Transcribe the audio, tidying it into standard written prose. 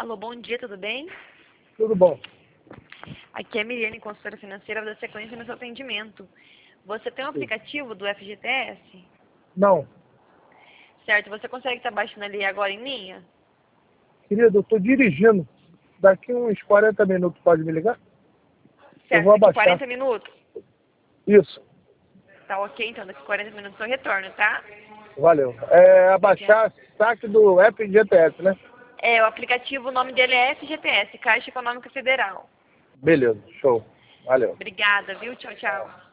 Alô, bom dia, tudo bem? Tudo bom. Aqui é a Miriane, consultora financeira, vou dar sequência no seu atendimento. Você tem um Sim. aplicativo do FGTS? Não, Certo, você consegue estar baixando ali agora em linha? querido, eu estou dirigindo. Daqui uns 40 minutos pode me ligar? Eu Certo, vou daqui abaixar. 40 minutos? Isso, Tá ok, então daqui 40 minutos eu retorno, tá? valeu. Abaixar saque do FGTS, né? É, o aplicativo, o nome dele é FGTS, Caixa Econômica Federal. Beleza, show. Valeu. Obrigada, viu? Tchau, tchau.